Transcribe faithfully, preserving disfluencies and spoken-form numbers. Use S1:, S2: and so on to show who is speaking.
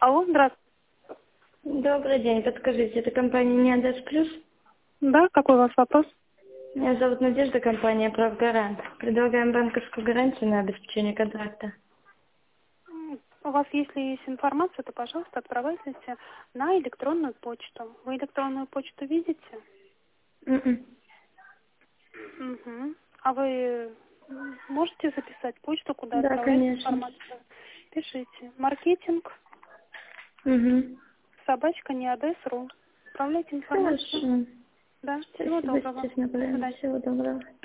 S1: Алло, здравствуйте.
S2: Добрый день. Подскажите, это компания «Неадес Плюс»?
S1: Да, какой у вас вопрос?
S2: Меня зовут Надежда, компания «Правгарант». Предлагаем банковскую гарантию на обеспечение контракта.
S1: М, У вас, если есть информация, то, пожалуйста, отправляйте на электронную почту. Вы электронную почту видите?
S2: Мгм.
S1: Угу. А вы м, можете записать почту, куда
S2: Да,
S1: отправлять
S2: конечно.
S1: информацию? Пишите. Маркетинг,
S2: Угу.
S1: собачка, неадес.ру. Отправляйте информацию.
S2: Хорошо.
S1: Да, всего
S2: Спасибо,
S1: доброго.
S2: сейчас
S1: До
S2: направим.
S1: свидания.
S2: Всего доброго.